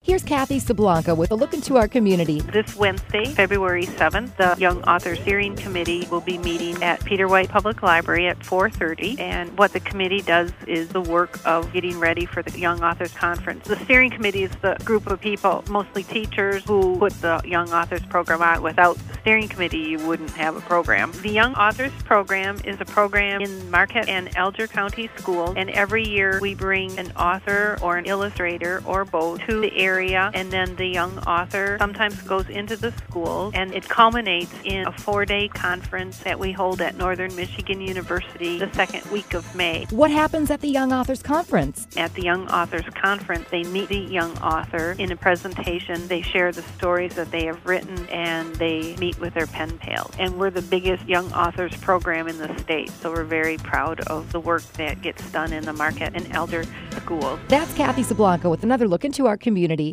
Here's Kathy Sablanca with a look into our community. This Wednesday, February 7th, the Young Author Steering Committee will be meeting at Peter White Public Library at 4:30. And what the committee does is the work of getting ready for the Young Authors Conference. The steering committee is the group of people, mostly teachers, who put the Young Authors program on. Without the steering committee, you wouldn't have a program. The Young Authors program is a program in Marquette and Alger County Schools, and every year we bring an author or an illustrator or both to the area, and then the young author sometimes goes into the school, and it culminates in a 4-day conference that we hold at Northern Michigan University the second week of May. What happens at the Young Authors Conference? At the Young Authors Conference, they meet the young author in a presentation. They share the stories that they have written, and they meet with their pen pals. And we're the biggest young authors program in the state, so we're very proud of the work that gets done in the Marquette and Alger schools. That's Kathy Sablanca with another look into our community.